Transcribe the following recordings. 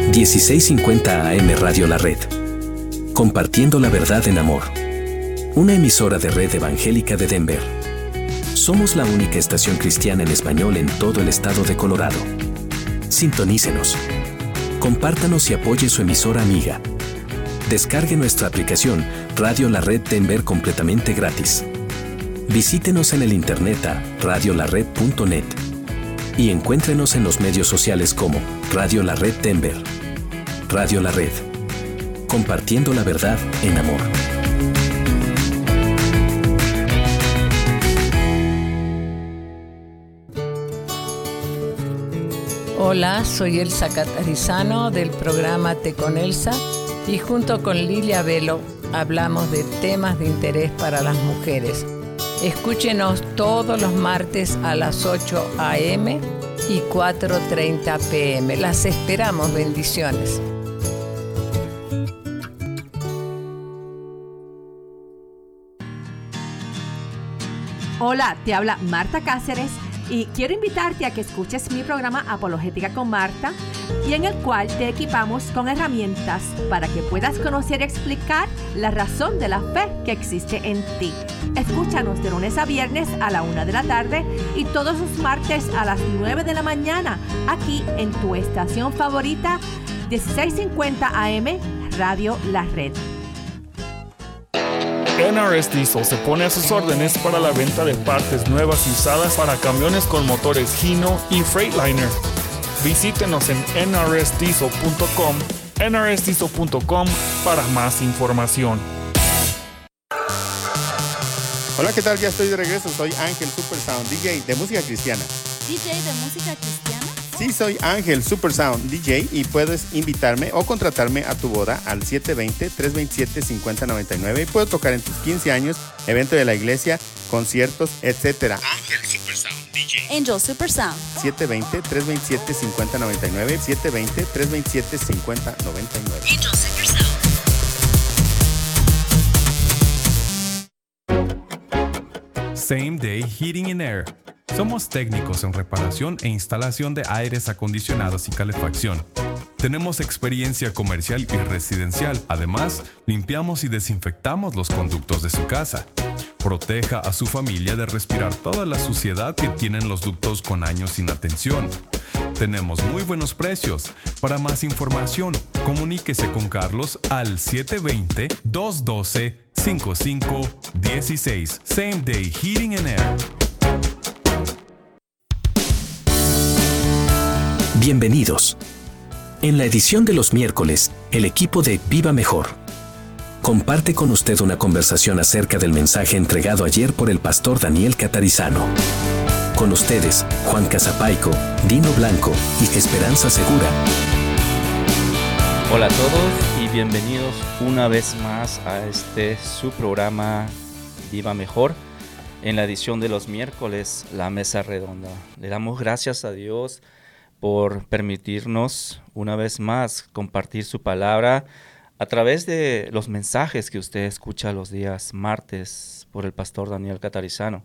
1650 AM Radio La Red. Compartiendo la verdad en amor. Una emisora de Red Evangélica de Denver. Somos la única estación cristiana en español en todo el estado de Colorado. Sintonícenos. Compártanos y apoye su emisora amiga. Descargue nuestra aplicación Radio La Red Denver completamente gratis. Visítenos en el internet a radiolared.net y encuéntrenos en los medios sociales como Radio La Red Denver. Radio La Red. Compartiendo la verdad en amor. Hola, soy Elsa Catarizano del programa Té con Elsa y junto con Lilia Velo hablamos de temas de interés para las mujeres. Escúchenos todos los martes a las 8 a.m. y 4:30 p.m. Las esperamos, bendiciones. Hola, te habla Marta Cáceres y quiero invitarte a que escuches mi programa Apologética con Marta, y en el cual te equipamos con herramientas para que puedas conocer y explicar la razón de la fe que existe en ti. Escúchanos de lunes a viernes a la 1 de la tarde y todos los martes a las 9 de la mañana, aquí en tu estación favorita, 1650 AM, Radio La Red. NRS Diesel se pone a sus órdenes para la venta de partes nuevas y usadas para camiones con motores Hino y Freightliner. Visítenos en nrsdiesel.com, nrsdiesel.com para más información. Hola, ¿qué tal? Ya estoy de regreso. Soy Ángel Supersound, DJ de música cristiana. ¿DJ de música cristiana? Sí, soy Ángel Supersound, DJ, y puedes invitarme o contratarme a tu boda al 720-327-5099. Y puedo tocar en tus 15 años, evento de la iglesia, conciertos, etc. Ángel Supersound, DJ. Angel Supersound. 720-327-5099. 720-327-5099. Angel Supersound. Same Day Heating and Air. Somos técnicos en reparación e instalación de aires acondicionados y calefacción. Tenemos experiencia comercial y residencial. Además, limpiamos y desinfectamos los conductos de su casa. Proteja a su familia de respirar toda la suciedad que tienen los ductos con años sin atención. Tenemos muy buenos precios. Para más información, comuníquese con Carlos al 720-212-5516. Same Day Heating and Air. Bienvenidos. En la edición de los miércoles, el equipo de Viva Mejor comparte con usted una conversación acerca del mensaje entregado ayer por el pastor Daniel Catarizano. Con ustedes, Juan Casapaico, Dino Blanco y Esperanza Segura. Hola a todos y bienvenidos una vez más a su programa Viva Mejor. En la edición de los miércoles, la mesa redonda. Le damos gracias a Dios por permitirnos una vez más compartir su palabra a través de los mensajes que usted escucha los días martes por el pastor Daniel Catarizano.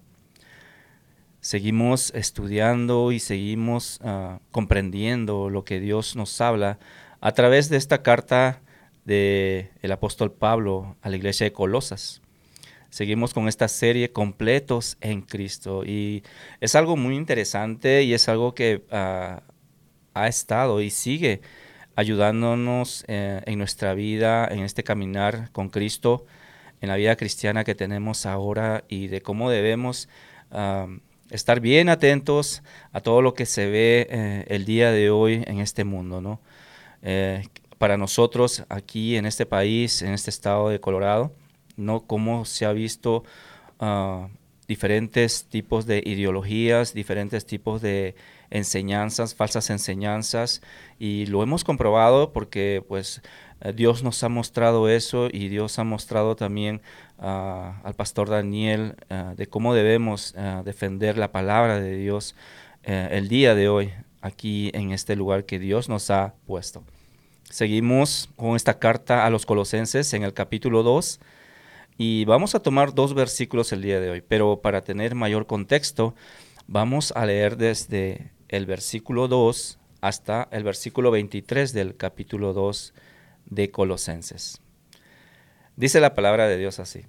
Seguimos estudiando y seguimos comprendiendo lo que Dios nos habla a través de esta carta del apóstol Pablo a la iglesia de Colosas. Seguimos con esta serie Completos en Cristo y es algo muy interesante y es algo que ha estado y sigue ayudándonos en nuestra vida, en este caminar con Cristo, en la vida cristiana que tenemos ahora y de cómo debemos estar bien atentos a todo lo que se ve el día de hoy en este mundo, ¿no? Para nosotros aquí en este país, en este estado de Colorado, ¿no? Cómo se ha visto diferentes tipos de ideologías, diferentes tipos de enseñanzas, falsas enseñanzas, y lo hemos comprobado porque pues Dios nos ha mostrado eso y Dios ha mostrado también al pastor Daniel de cómo debemos defender la palabra de Dios el día de hoy aquí en este lugar que Dios nos ha puesto. Seguimos con esta carta a los Colosenses en el capítulo 2 y vamos a tomar 2 versículos el día de hoy, pero para tener mayor contexto vamos a leer desde el versículo 2 hasta el versículo 23 del capítulo 2 de Colosenses. Dice la palabra de Dios así: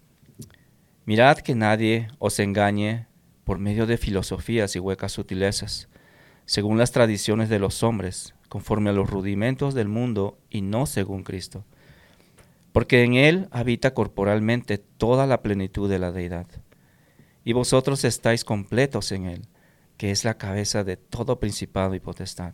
Mirad que nadie os engañe por medio de filosofías y huecas sutilezas, según las tradiciones de los hombres, conforme a los rudimentos del mundo y no según Cristo. Porque en Él habita corporalmente toda la plenitud de la deidad. Y vosotros estáis completos en Él, que es la cabeza de todo principado y potestad.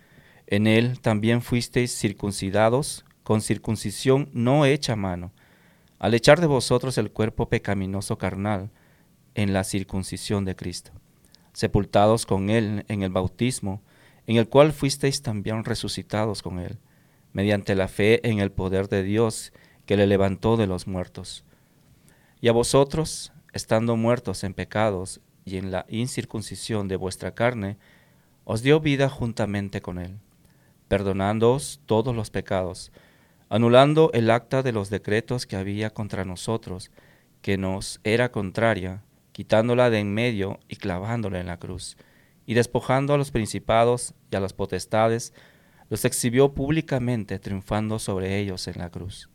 En Él también fuisteis circuncidados con circuncisión no hecha a mano, al echar de vosotros el cuerpo pecaminoso carnal en la circuncisión de Cristo, sepultados con Él en el bautismo, en el cual fuisteis también resucitados con Él, mediante la fe en el poder de Dios que le levantó de los muertos. Y a vosotros, estando muertos en pecados y en la incircuncisión de vuestra carne, os dio vida juntamente con Él, perdonándoos todos los pecados, anulando el acta de los decretos que había contra nosotros, que nos era contraria, quitándola de en medio y clavándola en la cruz, y despojando a los principados y a las potestades, los exhibió públicamente, triunfando sobre ellos en la cruz.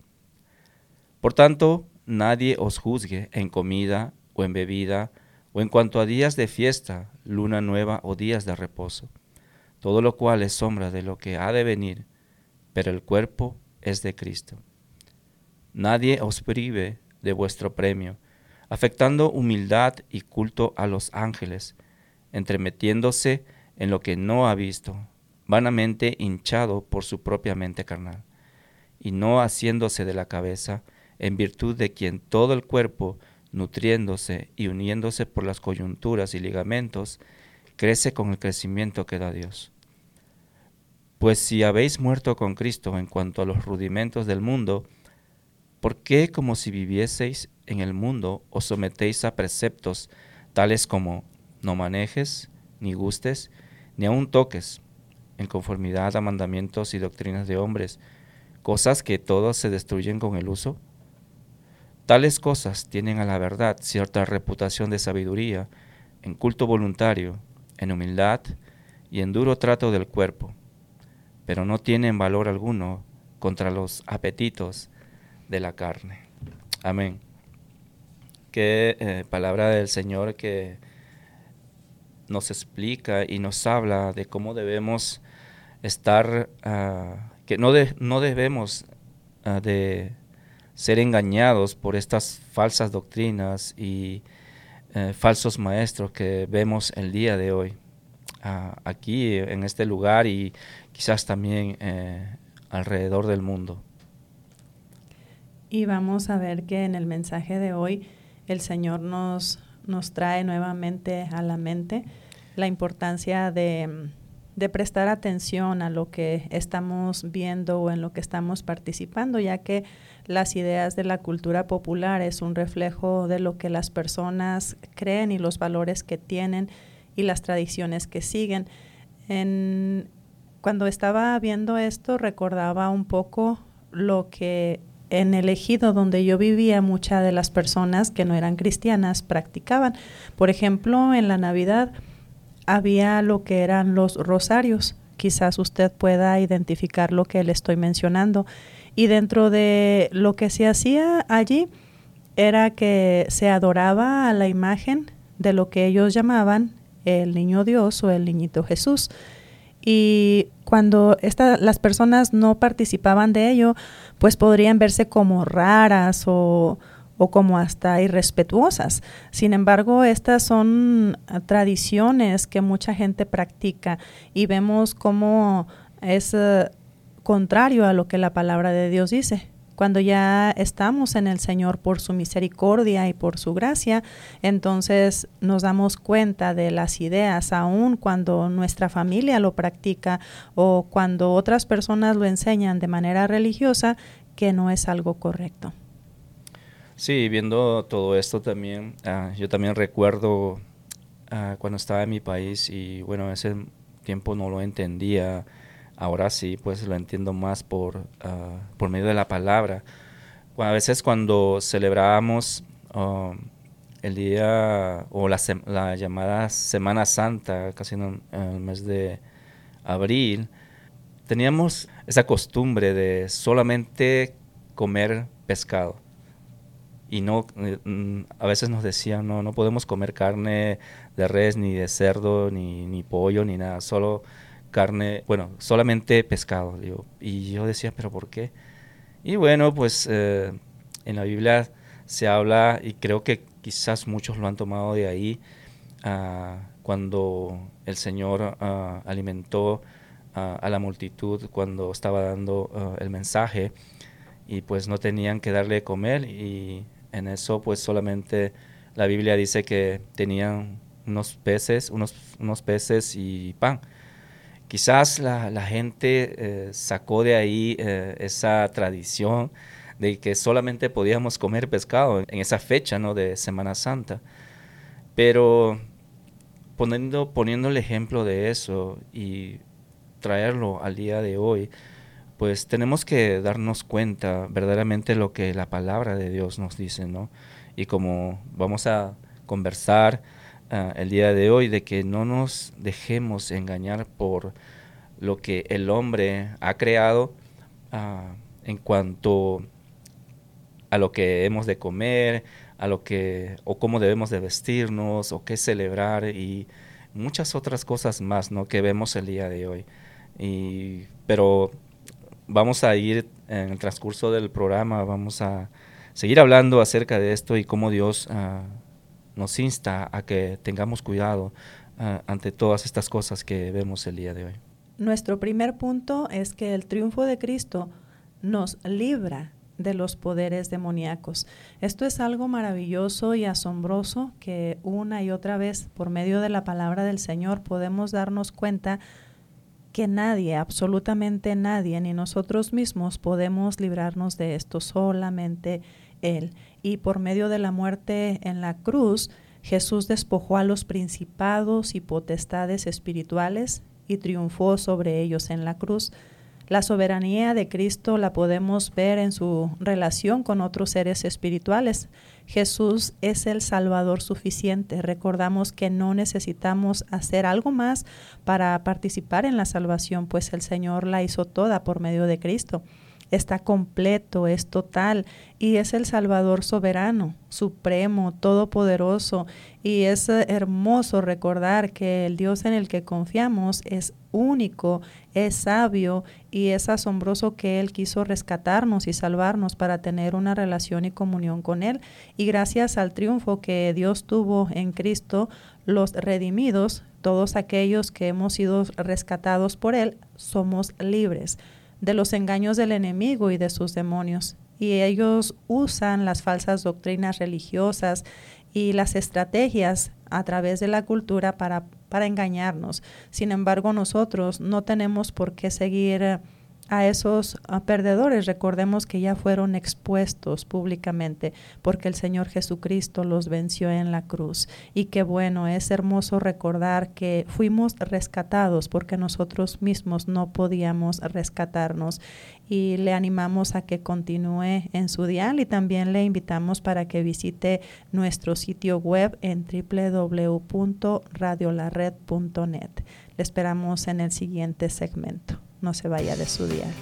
Por tanto, nadie os juzgue en comida o en bebida, o en cuanto a días de fiesta, luna nueva o días de reposo, todo lo cual es sombra de lo que ha de venir, pero el cuerpo es de Cristo. Nadie os prive de vuestro premio, afectando humildad y culto a los ángeles, entremetiéndose en lo que no ha visto, vanamente hinchado por su propia mente carnal, y no haciéndose de la cabeza, en virtud de quien todo el cuerpo, nutriéndose y uniéndose por las coyunturas y ligamentos, crece con el crecimiento que da Dios. Pues si habéis muerto con Cristo en cuanto a los rudimentos del mundo, ¿por qué, como si vivieseis en el mundo, os sometéis a preceptos tales como no manejes, ni gustes, ni aun toques, en conformidad a mandamientos y doctrinas de hombres, cosas que todas se destruyen con el uso? Tales cosas tienen a la verdad cierta reputación de sabiduría, en culto voluntario, en humildad y en duro trato del cuerpo, pero no tienen valor alguno contra los apetitos de la carne. Amén. Qué palabra del Señor que nos explica y nos habla de cómo debemos estar, que no debemos de ser engañados por estas falsas doctrinas y falsos maestros que vemos el día de hoy, aquí en este lugar y quizás también alrededor del mundo. Y vamos a ver que en el mensaje de hoy el Señor nos trae nuevamente a la mente la importancia de prestar atención a lo que estamos viendo o en lo que estamos participando, ya que las ideas de la cultura popular es un reflejo de lo que las personas creen y los valores que tienen y las tradiciones que siguen. Cuando estaba viendo esto, recordaba un poco lo que en el ejido donde yo vivía, muchas de las personas que no eran cristianas practicaban. Por ejemplo, en la Navidad había lo que eran los rosarios. Quizás usted pueda identificar lo que le estoy mencionando. Y dentro de lo que se hacía allí era que se adoraba a la imagen de lo que ellos llamaban el niño Dios o el niñito Jesús. Y cuando las personas no participaban de ello, pues podrían verse como raras o como hasta irrespetuosas. Sin embargo, estas son tradiciones que mucha gente practica y vemos cómo es contrario a lo que la palabra de Dios dice. Cuando ya estamos en el Señor por su misericordia y por su gracia, entonces nos damos cuenta de las ideas, aun cuando nuestra familia lo practica o cuando otras personas lo enseñan de manera religiosa, que no es algo correcto. Sí, viendo todo esto también, yo también recuerdo cuando estaba en mi país y bueno, ese tiempo no lo entendía. Ahora sí, pues lo entiendo más por medio de la palabra. A veces cuando celebrábamos el día o la llamada Semana Santa, casi en el mes de abril, teníamos esa costumbre de solamente comer pescado. Y no, a veces nos decían, no podemos comer carne de res, ni de cerdo, ni pollo, ni nada, solo carne, solamente pescado. Y yo decía, ¿pero por qué? Y bueno, pues en la Biblia se habla, y creo que quizás muchos lo han tomado de ahí, cuando el Señor alimentó a la multitud cuando estaba dando el mensaje, y pues no tenían que darle de comer, y en eso pues solamente la Biblia dice que tenían unos peces y pan. Quizás la gente sacó de ahí esa tradición de que solamente podíamos comer pescado en esa fecha, ¿no?, de Semana Santa. Pero poniendo el ejemplo de eso y traerlo al día de hoy, pues tenemos que darnos cuenta verdaderamente lo que la palabra de Dios nos dice, ¿no? Y como vamos a conversar el día de hoy, de que no nos dejemos engañar por lo que el hombre ha creado en cuanto a lo que hemos de comer, o cómo debemos de vestirnos, o qué celebrar, y muchas otras cosas más, ¿no?, que vemos el día de hoy. Pero vamos a ir en el transcurso del programa, vamos a seguir hablando acerca de esto y cómo Dios nos insta a que tengamos cuidado ante todas estas cosas que vemos el día de hoy. Nuestro primer punto es que el triunfo de Cristo nos libra de los poderes demoníacos. Esto es algo maravilloso y asombroso que una y otra vez, por medio de la palabra del Señor, podemos darnos cuenta que nadie, absolutamente nadie, ni nosotros mismos podemos librarnos de esto, solamente Él. Y por medio de la muerte en la cruz, Jesús despojó a los principados y potestades espirituales y triunfó sobre ellos en la cruz. La soberanía de Cristo la podemos ver en su relación con otros seres espirituales. Jesús es el Salvador suficiente. Recordamos que no necesitamos hacer algo más para participar en la salvación, pues el Señor la hizo toda por medio de Cristo. Está completo, es total, y es el Salvador soberano, supremo, todopoderoso. Y es hermoso recordar que el Dios en el que confiamos es único, es sabio, y es asombroso que Él quiso rescatarnos y salvarnos para tener una relación y comunión con Él. Y gracias al triunfo que Dios tuvo en Cristo, los redimidos, todos aquellos que hemos sido rescatados por Él, somos libres de los engaños del enemigo y de sus demonios. Y ellos usan las falsas doctrinas religiosas y las estrategias a través de la cultura para engañarnos. Sin embargo, nosotros no tenemos por qué seguir a esos perdedores. Recordemos que ya fueron expuestos públicamente porque el Señor Jesucristo los venció en la cruz. Y qué bueno, es hermoso recordar que fuimos rescatados porque nosotros mismos no podíamos rescatarnos. Y le animamos a que continúe en su dial, y también le invitamos para que visite nuestro sitio web en www.radiolared.net. Le esperamos en el siguiente segmento. No se vaya de su dial.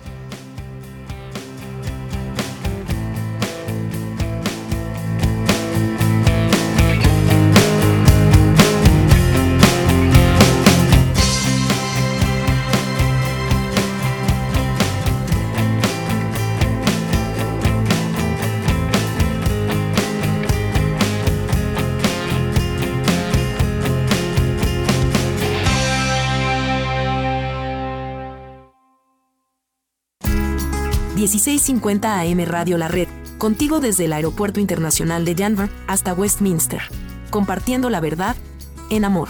...1650 AM Radio La Red, contigo desde el Aeropuerto Internacional de Denver hasta Westminster, compartiendo la verdad en amor.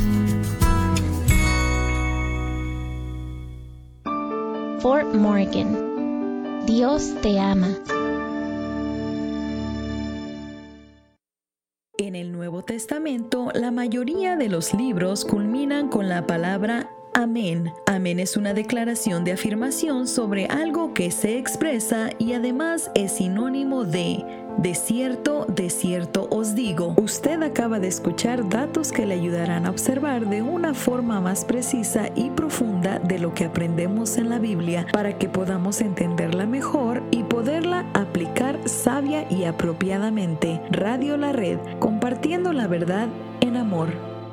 Fort Morgan, Dios te ama. En el Nuevo Testamento, la mayoría de los libros culminan con la palabra amén. Amén es una declaración de afirmación sobre algo que se expresa y además es sinónimo de De cierto os digo, usted acaba de escuchar datos que le ayudarán a observar de una forma más precisa y profunda de lo que aprendemos en la Biblia para que podamos entenderla mejor y poderla aplicar sabia y apropiadamente. Radio La Red, compartiendo la verdad en amor.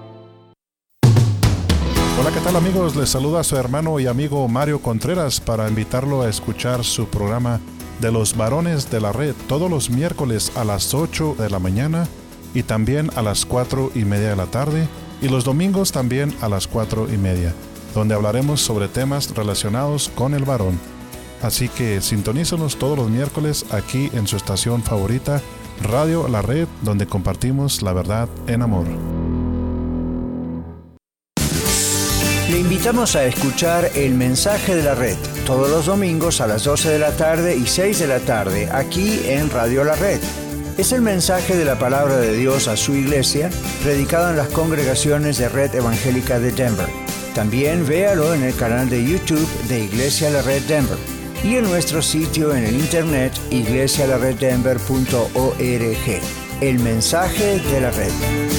Hola, ¿qué tal amigos? Les saluda su hermano y amigo Mario Contreras para invitarlo a escuchar su programa de los varones de la red todos los miércoles a las 8 de la mañana y también a las 4:30 de la tarde y los domingos también a las 4:30, donde hablaremos sobre temas relacionados con el varón. Así que sintonízanos todos los miércoles aquí en su estación favorita, Radio La Red, donde compartimos la verdad en amor. Le invitamos a escuchar El Mensaje de la Red todos los domingos a las 12 de la tarde y 6 de la tarde aquí en Radio La Red. Es el mensaje de la palabra de Dios a su iglesia, predicado en las congregaciones de Red Evangélica de Denver. También véalo en el canal de YouTube de Iglesia La Red Denver y en nuestro sitio en el internet iglesialareddenver.org. El Mensaje de la Red.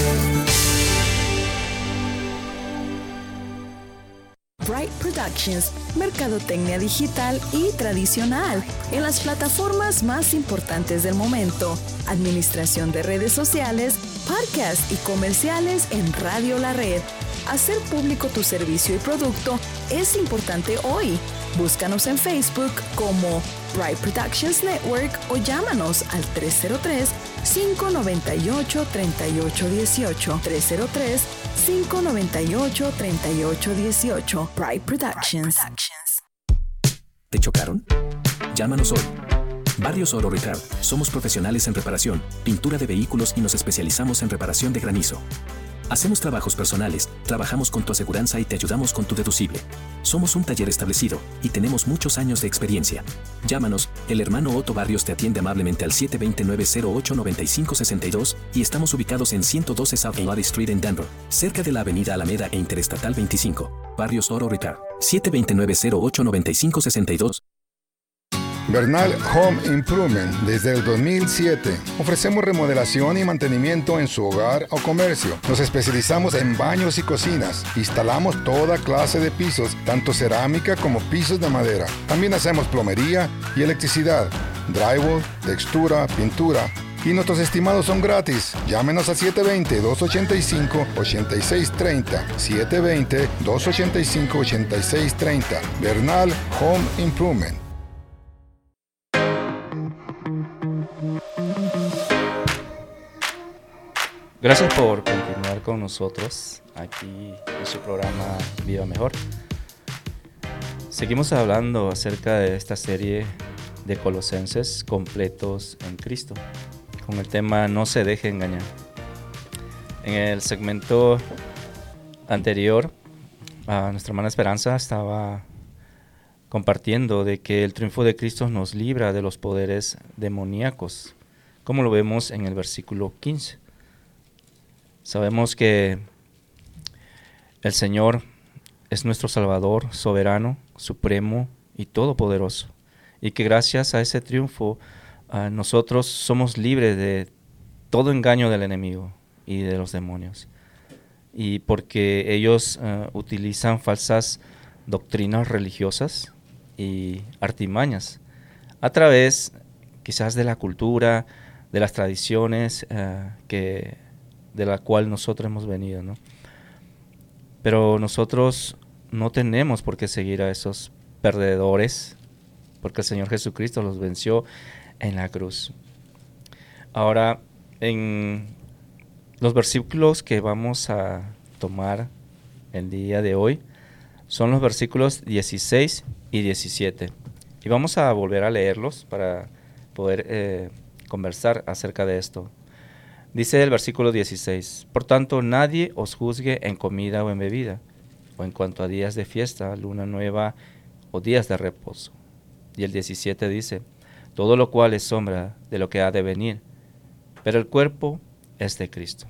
Bright Productions, mercadotecnia digital y tradicional en las plataformas más importantes del momento, administración de redes sociales, podcasts y comerciales en Radio La Red. Hacer público tu servicio y producto es importante hoy. Búscanos en Facebook como Bright Productions Network o llámanos al 303-598-3818. 303-598-3818. Bright Productions. ¿Te chocaron? Llámanos hoy. Barrios Oro Ricard. Somos profesionales en reparación, pintura de vehículos y nos especializamos en reparación de granizo. Hacemos trabajos personales, trabajamos con tu aseguranza y te ayudamos con tu deducible. Somos un taller establecido y tenemos muchos años de experiencia. Llámanos, el hermano Otto Barrios te atiende amablemente al 729-08-9562 y estamos ubicados en 112 South Lottie Street en Denver, cerca de la avenida Alameda e Interestatal 25. Barrios Oro Ricard, 729-08-9562. Bernal Home Improvement. Desde el 2007 ofrecemos remodelación y mantenimiento en su hogar o comercio. Nos especializamos en baños y cocinas. Instalamos toda clase de pisos, tanto cerámica como pisos de madera. También hacemos plomería y electricidad, drywall, textura, pintura. Y nuestros estimados son gratis. Llámenos a 720-285-8630. 720-285-8630. Bernal Home Improvement. Gracias por continuar con nosotros aquí en su programa Viva Mejor. Seguimos hablando acerca de esta serie de Colosenses completos en Cristo, con el tema No se deje engañar. En el segmento anterior, nuestra hermana Esperanza estaba compartiendo de que el triunfo de Cristo nos libra de los poderes demoníacos, como lo vemos en el versículo 15. Sabemos que el Señor es nuestro Salvador, soberano, supremo y todopoderoso. Y que gracias a ese triunfo nosotros somos libres de todo engaño del enemigo y de los demonios. Y porque ellos utilizan falsas doctrinas religiosas y artimañas a través quizás de la cultura, de las tradiciones de la cual nosotros hemos venido, ¿no? Pero nosotros no tenemos por qué seguir a esos perdedores, porque el Señor Jesucristo los venció en la cruz. Ahora, en los versículos que vamos a tomar el día de hoy son los versículos 16 y 17. Y vamos a volver a leerlos para poder conversar acerca de esto. Dice el versículo 16, por tanto nadie os juzgue en comida o en bebida, o en cuanto a días de fiesta, luna nueva o días de reposo. Y el 17 dice, todo lo cual es sombra de lo que ha de venir, pero el cuerpo es de Cristo.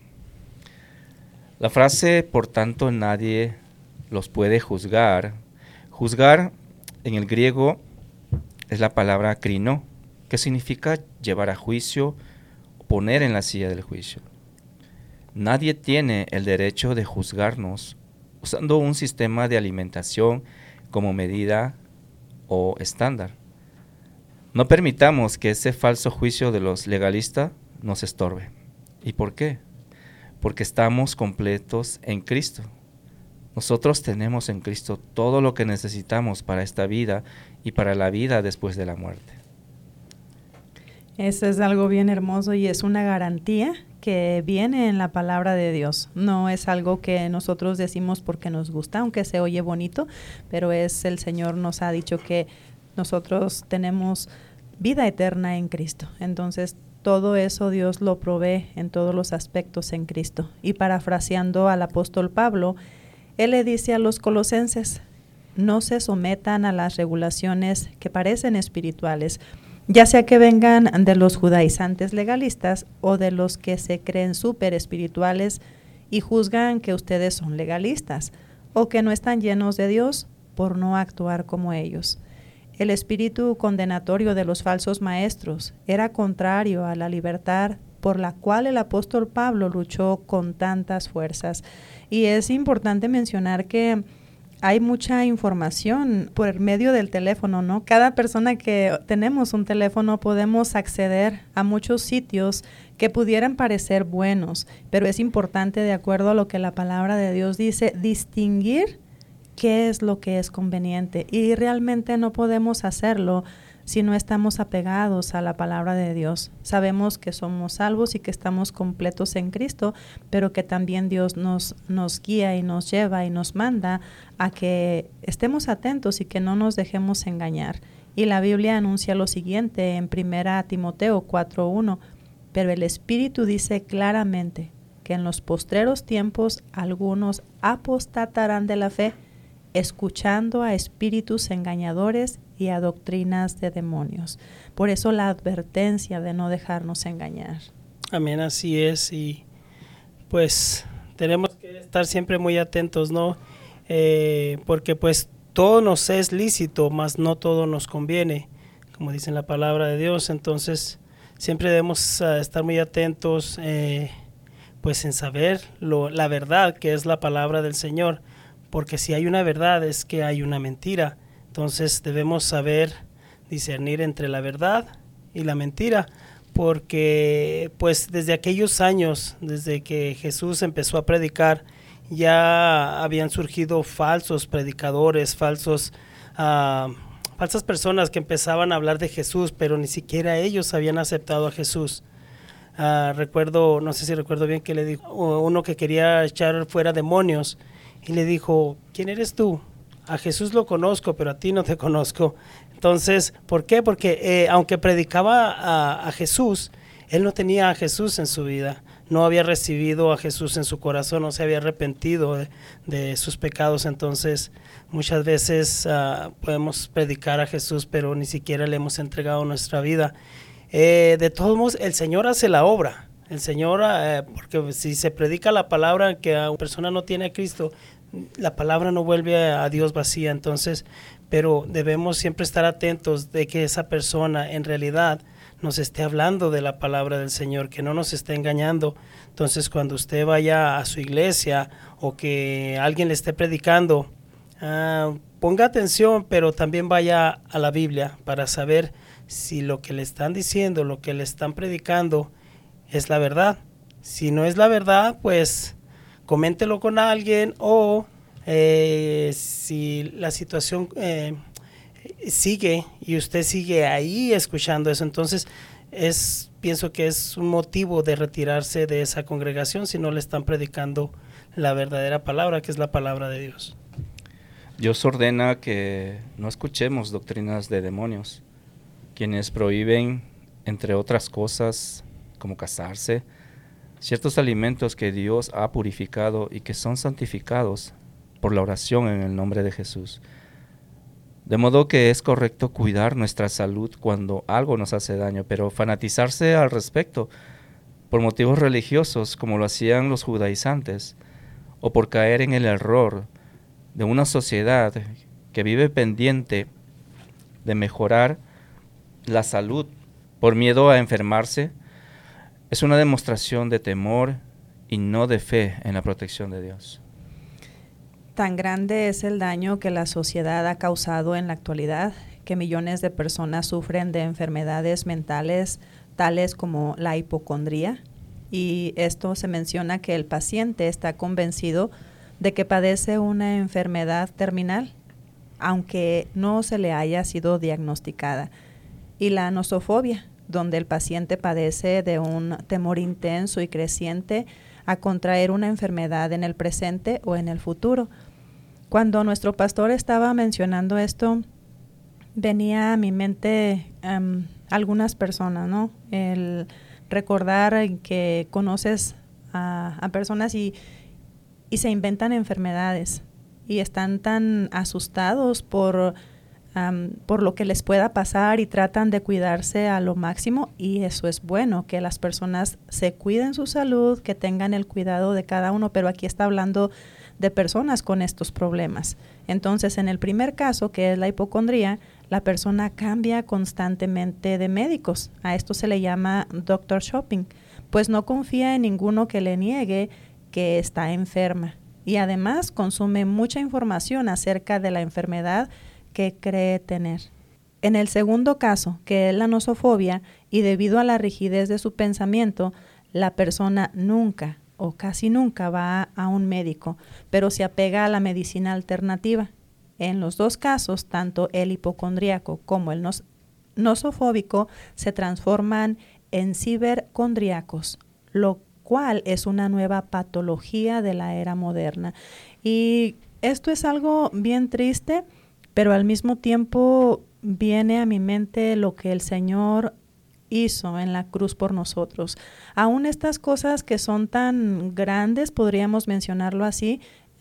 La frase, por tanto nadie los puede juzgar. Juzgar en el griego es la palabra krino, que significa llevar a juicio, poner en la silla del juicio. Nadie tiene el derecho de juzgarnos usando un sistema de alimentación como medida o estándar. No permitamos que ese falso juicio de los legalistas nos estorbe. ¿Y por qué? Porque estamos completos en Cristo. Nosotros tenemos en Cristo todo lo que necesitamos para esta vida y para la vida después de la muerte. Eso es algo bien hermoso y es una garantía que viene en la palabra de Dios. No es algo que nosotros decimos porque nos gusta, aunque se oye bonito, pero es el Señor nos ha dicho que nosotros tenemos vida eterna en Cristo. Entonces, todo eso Dios lo provee en todos los aspectos en Cristo. Y parafraseando al apóstol Pablo, él le dice a los colosenses, no se sometan a las regulaciones que parecen espirituales, ya sea que vengan de los judaizantes legalistas o de los que se creen súper espirituales y juzgan que ustedes son legalistas o que no están llenos de Dios por no actuar como ellos. El espíritu condenatorio de los falsos maestros era contrario a la libertad por la cual el apóstol Pablo luchó con tantas fuerzas. Y es importante mencionar que hay mucha información por medio del teléfono, ¿no? Cada persona que tenemos un teléfono podemos acceder a muchos sitios que pudieran parecer buenos, pero es importante, de acuerdo a lo que la palabra de Dios dice, distinguir qué es lo que es conveniente. Y realmente no podemos hacerlo si no estamos apegados a la palabra de Dios. Sabemos que somos salvos y que estamos completos en Cristo, pero que también Dios nos guía y nos lleva y nos manda a que estemos atentos y que no nos dejemos engañar. Y la Biblia anuncia lo siguiente en 1 Timoteo 4:1, pero el Espíritu dice claramente que en los postreros tiempos algunos apostatarán de la fe, escuchando a espíritus engañadores y a doctrinas de demonios. Por eso la advertencia de no dejarnos engañar. Amén, así es. Y pues tenemos que estar siempre muy atentos, ¿no? Porque pues todo nos es lícito, mas no todo nos conviene, como dice en la palabra de Dios. Entonces siempre debemos estar muy atentos pues en saber la verdad que es la palabra del Señor. Porque si hay una verdad es que hay una mentira. Entonces debemos saber discernir entre la verdad y la mentira. Porque pues desde aquellos años, desde que Jesús empezó a predicar, ya habían surgido falsos predicadores, falsas personas que empezaban a hablar de Jesús, pero ni siquiera ellos habían aceptado a Jesús. No sé si recuerdo bien que le dijo uno que quería echar fuera demonios. Y le dijo, ¿quién eres tú? A Jesús lo conozco, pero a ti no te conozco. Entonces, ¿por qué? Porque aunque predicaba a Jesús, él no tenía a Jesús en su vida. No había recibido a Jesús en su corazón, no se había arrepentido de sus pecados. Entonces, muchas veces podemos predicar a Jesús, pero ni siquiera le hemos entregado nuestra vida. De todos modos, el Señor hace la obra. El Señor, porque si se predica la palabra que a una persona no tiene a Cristo, la palabra no vuelve a Dios vacía. Entonces, pero debemos siempre estar atentos de que esa persona en realidad nos esté hablando de la palabra del Señor, que no nos esté engañando. Entonces, cuando usted vaya a su iglesia o que alguien le esté predicando, ponga atención, pero también vaya a la Biblia para saber si lo que le están diciendo, lo que le están predicando, es la verdad. Si no es la verdad, pues coméntelo con alguien o si la situación sigue y usted sigue ahí escuchando eso, entonces pienso que es un motivo de retirarse de esa congregación si no le están predicando la verdadera palabra, que es la palabra de Dios. Dios ordena que no escuchemos doctrinas de demonios, quienes prohíben, entre otras cosas, como casarse, ciertos alimentos que Dios ha purificado y que son santificados por la oración en el nombre de Jesús. De modo que es correcto cuidar nuestra salud cuando algo nos hace daño, pero fanatizarse al respecto por motivos religiosos, como lo hacían los judaizantes, o por caer en el error de una sociedad que vive pendiente de mejorar la salud por miedo a enfermarse, es una demostración de temor y no de fe en la protección de Dios. Tan grande es el daño que la sociedad ha causado en la actualidad que millones de personas sufren de enfermedades mentales tales como la hipocondría, y esto se menciona que el paciente está convencido de que padece una enfermedad terminal, aunque no se le haya sido diagnosticada, y la nosofobia, donde el paciente padece de un temor intenso y creciente a contraer una enfermedad en el presente o en el futuro. Cuando nuestro pastor estaba mencionando esto, venía a mi mente algunas personas, ¿no? El recordar que conoces a personas y se inventan enfermedades y están tan asustados por lo que les pueda pasar y tratan de cuidarse a lo máximo, y eso es bueno, que las personas se cuiden su salud, que tengan el cuidado de cada uno, pero aquí está hablando de personas con estos problemas. Entonces, en el primer caso, que es la hipocondría, la persona cambia constantemente de médicos. A esto se le llama doctor shopping, pues no confía en ninguno que le niegue que está enferma, y además consume mucha información acerca de la enfermedad que cree tener. En el segundo caso, que es la nosofobia, y debido a la rigidez de su pensamiento, la persona nunca o casi nunca va a un médico, pero se apega a la medicina alternativa. En los dos casos, tanto el hipocondríaco como el nosofóbico se transforman en cibercondríacos, lo cual es una nueva patología de la era moderna. Y esto es algo bien triste, pero al mismo tiempo viene a mi mente lo que el Señor hizo en la cruz por nosotros. Aún estas cosas que son tan grandes, podríamos mencionarlo así,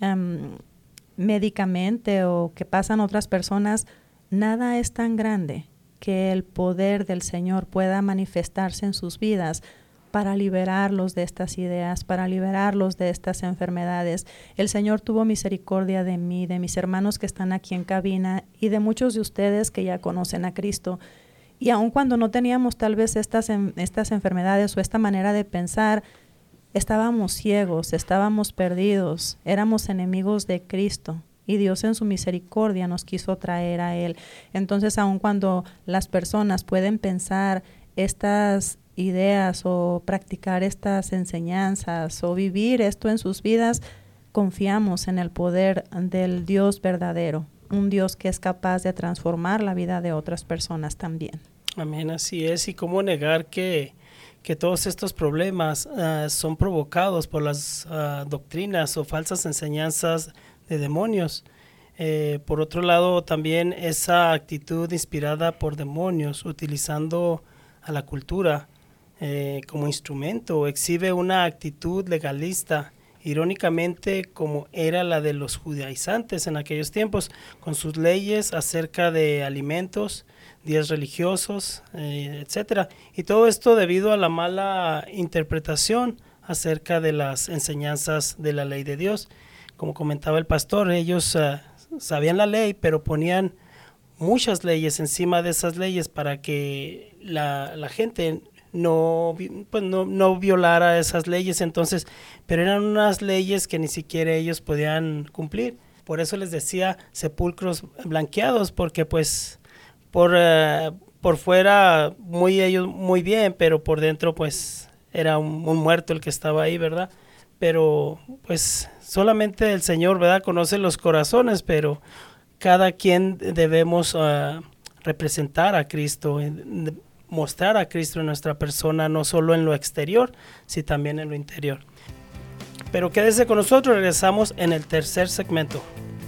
médicamente, o que pasan otras personas, nada es tan grande que el poder del Señor pueda manifestarse en sus vidas para liberarlos de estas ideas, para liberarlos de estas enfermedades. El Señor tuvo misericordia de mí, de mis hermanos que están aquí en cabina y de muchos de ustedes que ya conocen a Cristo. Y aun cuando no teníamos tal vez estas enfermedades o esta manera de pensar, estábamos ciegos, estábamos perdidos, éramos enemigos de Cristo. Y Dios en su misericordia nos quiso traer a Él. Entonces, aun cuando las personas pueden pensar estas ideas o practicar estas enseñanzas o vivir esto en sus vidas, confiamos en el poder del Dios verdadero, un Dios que es capaz de transformar la vida de otras personas también. Amén, así es. Y cómo negar que todos estos problemas son provocados por las doctrinas o falsas enseñanzas de demonios. Por otro lado, también esa actitud inspirada por demonios, utilizando a la cultura como instrumento, exhibe una actitud legalista, irónicamente como era la de los judaizantes en aquellos tiempos, con sus leyes acerca de alimentos, días religiosos, etcétera. Y todo esto debido a la mala interpretación acerca de las enseñanzas de la ley de Dios. Como comentaba el pastor, ellos sabían la ley, pero ponían muchas leyes encima de esas leyes para que la gente no violara esas leyes. Entonces, pero eran unas leyes que ni siquiera ellos podían cumplir. Por eso les decía sepulcros blanqueados, porque pues por fuera ellos muy bien, pero por dentro pues era un muerto el que estaba ahí, ¿verdad? Pero pues solamente el Señor, ¿verdad?, conoce los corazones, pero cada quien debemos representar a Cristo, mostrar a Cristo en nuestra persona, no solo en lo exterior, sino también en lo interior. Pero quédese con nosotros, regresamos en el tercer segmento.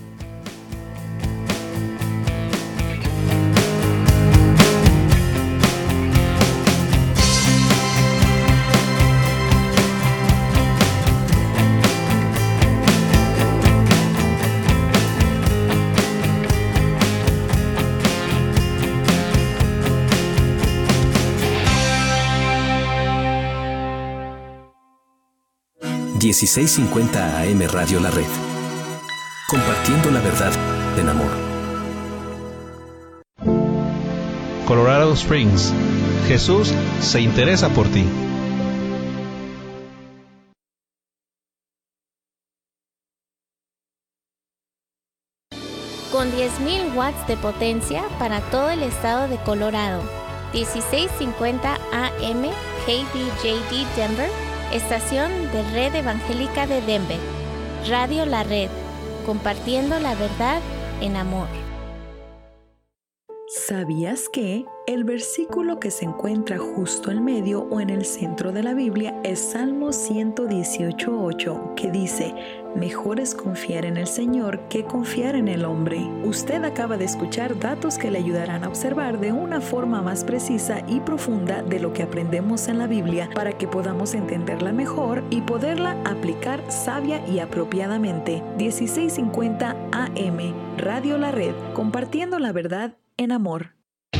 $16.50 AM Radio La Red. Compartiendo la verdad en amor. Colorado Springs, Jesús se interesa por ti. Con 10.000 watts de potencia para todo el estado de Colorado. 1650 AM KDJD Denver, estación de Red Evangélica de Denver. Radio La Red, compartiendo la verdad en amor. ¿Sabías que el versículo que se encuentra justo en medio o en el centro de la Biblia es Salmo 118:8, que dice: mejor es confiar en el Señor que confiar en el hombre? Usted acaba de escuchar datos que le ayudarán a observar de una forma más precisa y profunda de lo que aprendemos en la Biblia para que podamos entenderla mejor y poderla aplicar sabia y apropiadamente. 1650 AM, Radio La Red, compartiendo la verdad en amor.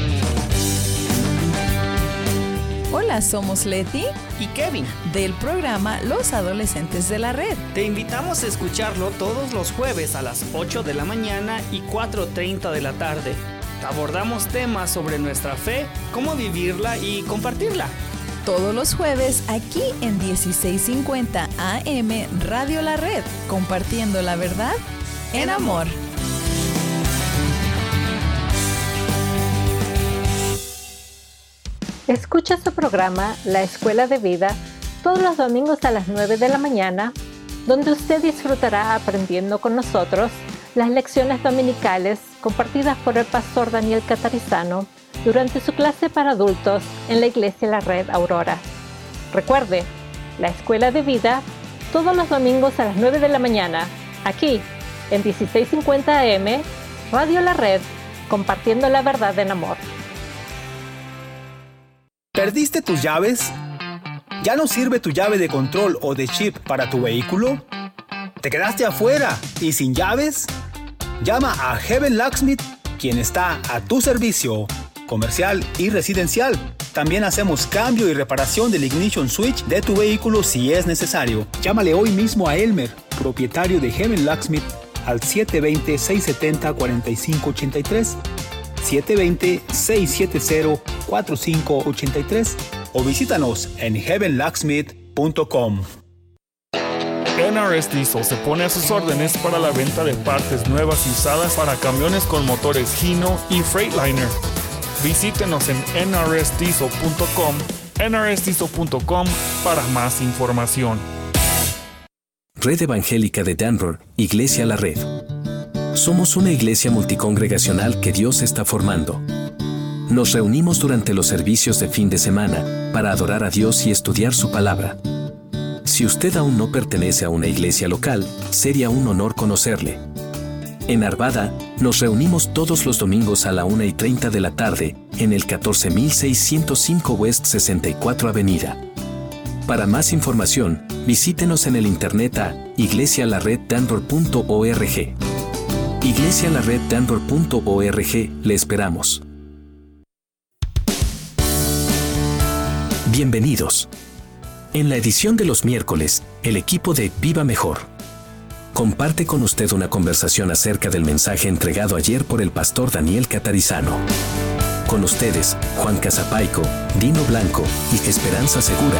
Hola, somos Leti y Kevin del programa Los Adolescentes de la Red. Te invitamos a escucharlo todos los jueves a las 8 de la mañana y 4:30 de la tarde. Abordamos temas sobre nuestra fe, cómo vivirla y compartirla. Todos los jueves aquí en 1650 AM Radio La Red, compartiendo la verdad en amor. Escucha su programa La Escuela de Vida todos los domingos a las 9 de la mañana, donde usted disfrutará aprendiendo con nosotros las lecciones dominicales compartidas por el pastor Daniel Catarizano durante su clase para adultos en la Iglesia La Red Aurora. Recuerde, La Escuela de Vida todos los domingos a las 9 de la mañana, aquí en 1650 AM, Radio La Red, compartiendo la verdad en amor. ¿Perdiste tus llaves? ¿Ya no sirve tu llave de control o de chip para tu vehículo? ¿Te quedaste afuera y sin llaves? Llama a Heaven Locksmith, quien está a tu servicio, comercial y residencial. También hacemos cambio y reparación del ignition switch de tu vehículo si es necesario. Llámale hoy mismo a Elmer, propietario de Heaven Locksmith, al 720-670-4583. 720-670-4583 o visítanos en heavenlocksmith.com. NRS Diesel se pone a sus órdenes para la venta de partes nuevas y usadas para camiones con motores Hino y Freightliner. Visítenos en nrsdiesel.com, nrsdiesel.com para más información. Red Evangélica de Denver, Iglesia La Red. Somos una iglesia multicongregacional que Dios está formando. Nos reunimos durante los servicios de fin de semana para adorar a Dios y estudiar su palabra. Si usted aún no pertenece a una iglesia local, sería un honor conocerle. En Arvada, nos reunimos todos los domingos a la 1:30 de la tarde en el 14605 West 64 Avenida. Para más información, visítenos en el internet a iglesialareddenver.org. iglesialareddenver.org, le esperamos. Bienvenidos. En la edición de los miércoles, el equipo de Viva Mejor comparte con usted una conversación acerca del mensaje entregado ayer por el pastor Daniel Catarizano. Con ustedes, Juan Casapaico, Dino Blanco y Esperanza Segura.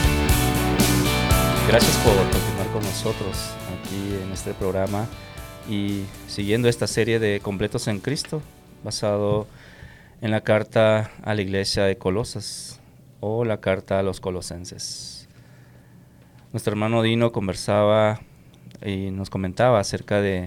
Gracias por continuar con nosotros aquí en este programa y siguiendo esta serie de Completos en Cristo, basado en la carta a la iglesia de Colosas o la carta a los colosenses. Nuestro hermano Dino conversaba y nos comentaba acerca de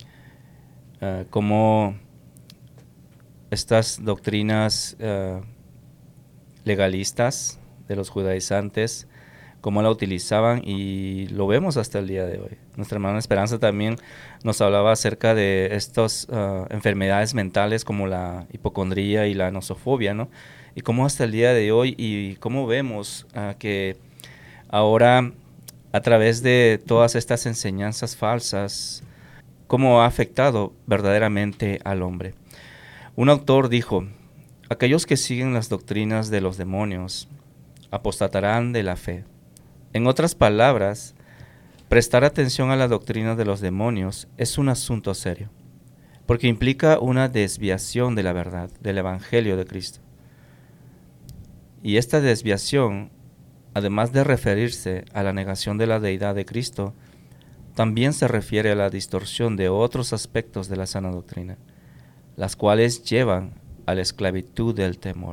cómo estas doctrinas legalistas de los judaizantes, cómo la utilizaban, y lo vemos hasta el día de hoy. Nuestra hermana Esperanza también nos hablaba acerca de estas enfermedades mentales como la hipocondría y la nosofobia, ¿no? Y cómo hasta el día de hoy, y cómo vemos que ahora a través de todas estas enseñanzas falsas, cómo ha afectado verdaderamente al hombre. Un autor dijo: aquellos que siguen las doctrinas de los demonios apostatarán de la fe. En otras palabras, prestar atención a la doctrina de los demonios es un asunto serio, porque implica una desviación de la verdad, del Evangelio de Cristo. Y esta desviación, además de referirse a la negación de la deidad de Cristo, también se refiere a la distorsión de otros aspectos de la sana doctrina, las cuales llevan a la esclavitud del temor.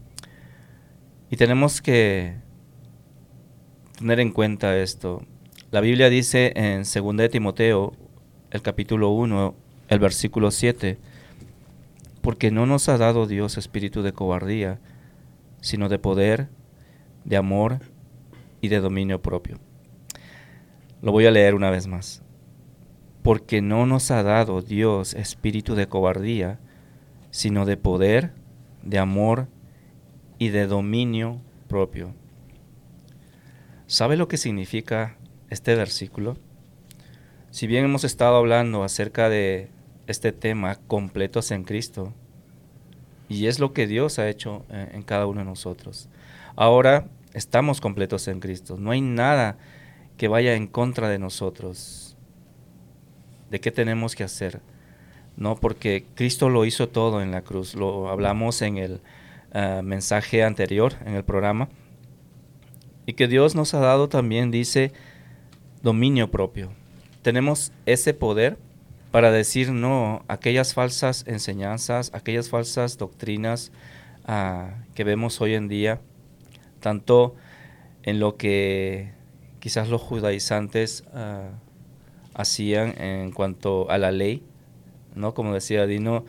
Y tenemos que tener en cuenta esto. La Biblia dice en 2 de Timoteo, el capítulo 1, el versículo 7, porque no nos ha dado Dios espíritu de cobardía, sino de poder, de amor y de dominio propio. Lo voy a leer una vez más. Porque no nos ha dado Dios espíritu de cobardía, sino de poder, de amor y de dominio propio. ¿Sabe lo que significa este versículo? Si bien hemos estado hablando acerca de este tema, completos en Cristo, y es lo que Dios ha hecho en cada uno de nosotros. Ahora estamos completos en Cristo. No hay nada que vaya en contra de nosotros. ¿De qué tenemos que hacer? No, porque Cristo lo hizo todo en la cruz. Lo hablamos en el mensaje anterior, en el programa. Y que Dios nos ha dado también, dice, dominio propio. Tenemos ese poder para decir no a aquellas falsas enseñanzas, aquellas falsas doctrinas que vemos hoy en día, tanto en lo que quizás los judaizantes hacían en cuanto a la ley, ¿no? Como decía Dino,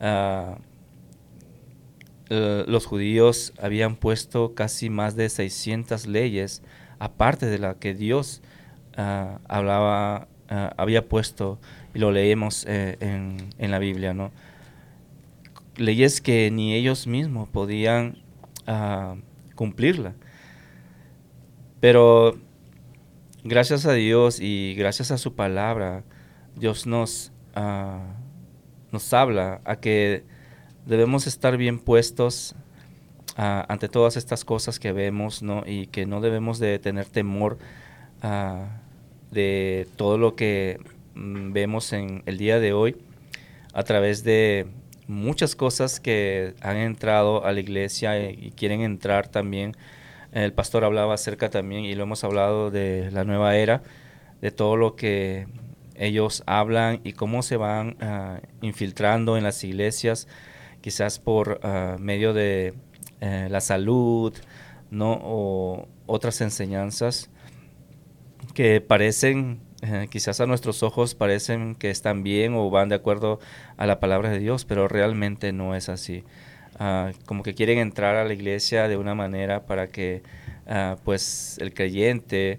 los judíos habían puesto casi más de 600 leyes, aparte de la que Dios había puesto, y lo leemos en la Biblia, ¿no? Leyes que ni ellos mismos podían cumplirla. Pero gracias a Dios y gracias a su palabra, Dios nos habla a que debemos estar bien puestos ante todas estas cosas que vemos, ¿no? Y que no debemos de tener temor de todo lo que vemos en el día de hoy a través de muchas cosas que han entrado a la iglesia y quieren entrar también. El pastor hablaba acerca también, y lo hemos hablado, de la nueva era, de todo lo que ellos hablan y cómo se van infiltrando en las iglesias, quizás por medio de la salud, ¿no? O otras enseñanzas que parecen, quizás a nuestros ojos parecen que están bien o van de acuerdo a la palabra de Dios, pero realmente no es así. Como que quieren entrar a la iglesia de una manera para que pues el creyente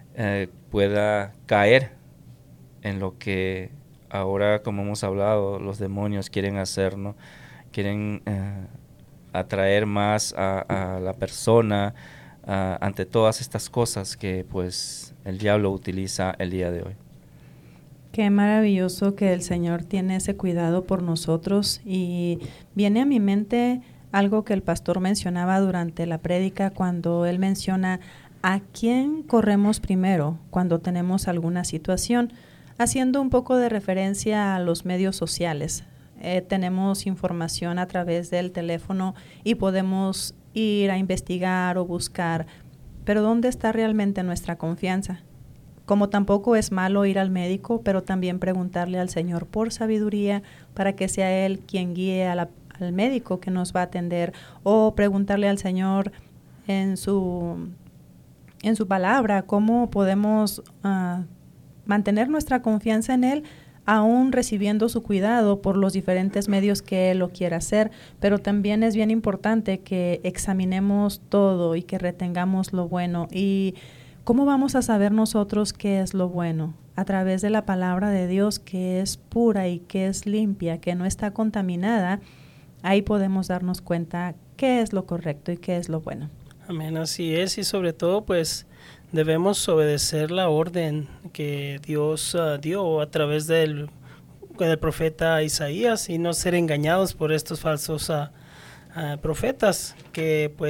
pueda caer en lo que ahora, como hemos hablado, los demonios quieren hacer, ¿no? Quieren atraer más a la persona ante todas estas cosas que pues el diablo utiliza el día de hoy. Qué maravilloso que el Señor tiene ese cuidado por nosotros, y viene a mi mente algo que el pastor mencionaba durante la prédica, cuando él menciona a quién corremos primero cuando tenemos alguna situación, haciendo un poco de referencia a los medios sociales. Tenemos información a través del teléfono y podemos ir a investigar o buscar, pero ¿dónde está realmente nuestra confianza? Como tampoco es malo ir al médico, pero también preguntarle al Señor por sabiduría para que sea Él quien guíe al médico que nos va a atender, o preguntarle al Señor en su palabra cómo podemos mantener nuestra confianza en Él, aún recibiendo su cuidado por los diferentes medios que Él lo quiera hacer. Pero también es bien importante que examinemos todo y que retengamos lo bueno. ¿Y cómo vamos a saber nosotros qué es lo bueno? A través de la palabra de Dios, que es pura y que es limpia, que no está contaminada. Ahí podemos darnos cuenta qué es lo correcto y qué es lo bueno. Amén, así es, y sobre todo pues debemos obedecer la orden que Dios dio a través del profeta Isaías, y no ser engañados por estos falsos profetas que pues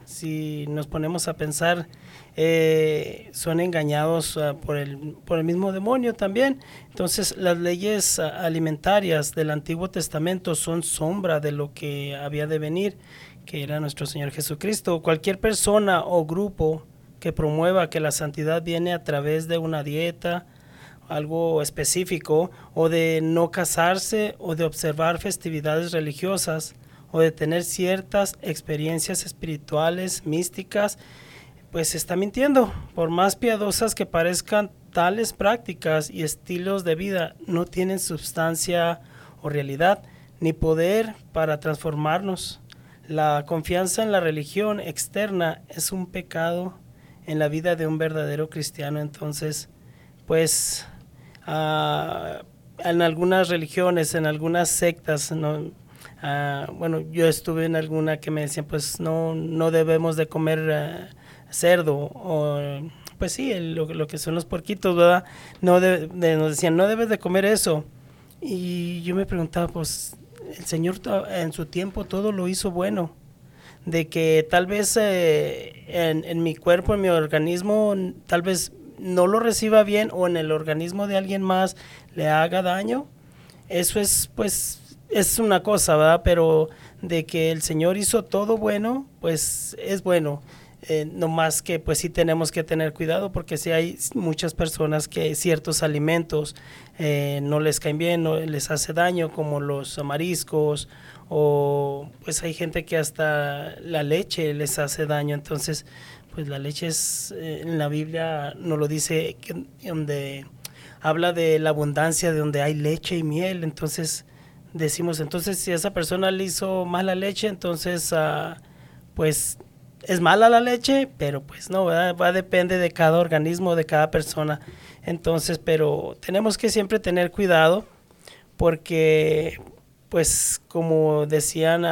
si nos ponemos a pensar, son engañados por el mismo demonio también. Entonces las leyes alimentarias del Antiguo Testamento son sombra de lo que había de venir, que era nuestro Señor Jesucristo. Cualquier persona o grupo que promueva que la santidad viene a través de una dieta, algo específico, o de no casarse, o de observar festividades religiosas, o de tener ciertas experiencias espirituales, místicas, pues está mintiendo. Por más piadosas que parezcan, tales prácticas y estilos de vida no tienen sustancia o realidad, ni poder para transformarnos. La confianza en la religión externa es un pecado en la vida de un verdadero cristiano. Entonces, pues, en algunas religiones, en algunas sectas, ¿no? Bueno, yo estuve en alguna que me decían, pues no debemos de comer cerdo, o pues sí, lo que son los porquitos, ¿verdad? Nos decían, no debes de comer eso. Y yo me preguntaba, pues el Señor en su tiempo todo lo hizo bueno, de que tal vez en mi cuerpo, en mi organismo, tal vez no lo reciba bien, o en el organismo de alguien más le haga daño. Eso es, pues, es una cosa, ¿verdad? Pero de que el Señor hizo todo bueno, pues es bueno. No más que pues sí tenemos que tener cuidado, porque sí hay muchas personas que ciertos alimentos no les caen bien, no les hace daño, como los mariscos, o pues hay gente que hasta la leche les hace daño. Entonces, pues la leche es, en la Biblia nos lo dice, donde habla de la abundancia, de donde hay leche y miel. Entonces decimos, entonces si esa persona le hizo mala leche, entonces pues es mala la leche, pero pues no, ¿verdad? Depende de cada organismo, de cada persona. Entonces, pero tenemos que siempre tener cuidado, porque pues como decían,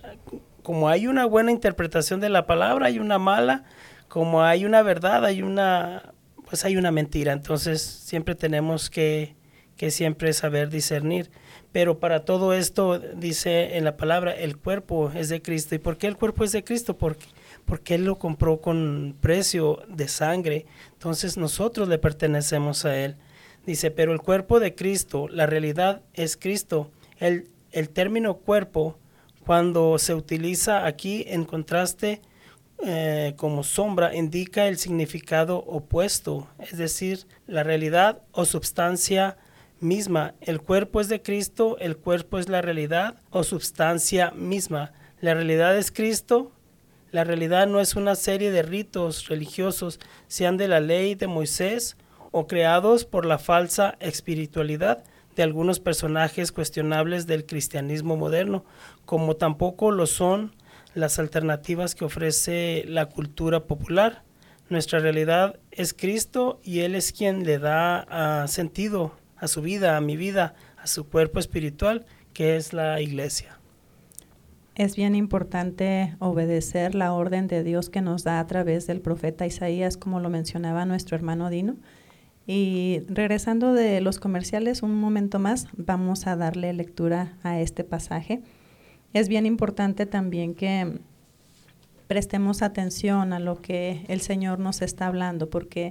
como hay una buena interpretación de la palabra, hay una mala, como hay una verdad, hay una mentira. Entonces siempre tenemos que siempre saber discernir. Pero para todo esto, dice en la palabra, el cuerpo es de Cristo. ¿Y por qué el cuerpo es de Cristo? Porque Él lo compró con precio de sangre. Entonces nosotros le pertenecemos a Él. Dice, pero el cuerpo de Cristo, la realidad es Cristo. El término cuerpo, cuando se utiliza aquí en contraste como sombra, indica el significado opuesto, es decir, la realidad o substancia misma. El cuerpo es de Cristo, el cuerpo es la realidad o substancia misma. La realidad es Cristo. La realidad no es una serie de ritos religiosos, sean de la ley de Moisés o creados por la falsa espiritualidad de algunos personajes cuestionables del cristianismo moderno, como tampoco lo son las alternativas que ofrece la cultura popular. Nuestra realidad es Cristo, y Él es quien le da sentido a su vida, a mi vida, a su cuerpo espiritual, que es la iglesia. Es bien importante obedecer la orden de Dios que nos da a través del profeta Isaías, como lo mencionaba nuestro hermano Dino. Y regresando de los comerciales un momento más, vamos a darle lectura a este pasaje. Es bien importante también que prestemos atención a lo que el Señor nos está hablando, porque